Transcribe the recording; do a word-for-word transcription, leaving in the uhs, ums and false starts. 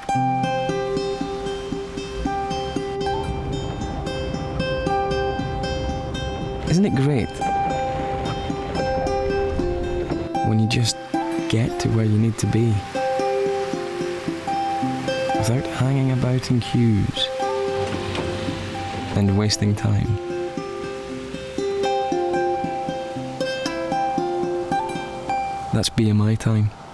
Isn't it great when you just get to where you need to be without hanging about in queues and wasting time? That's B M I time.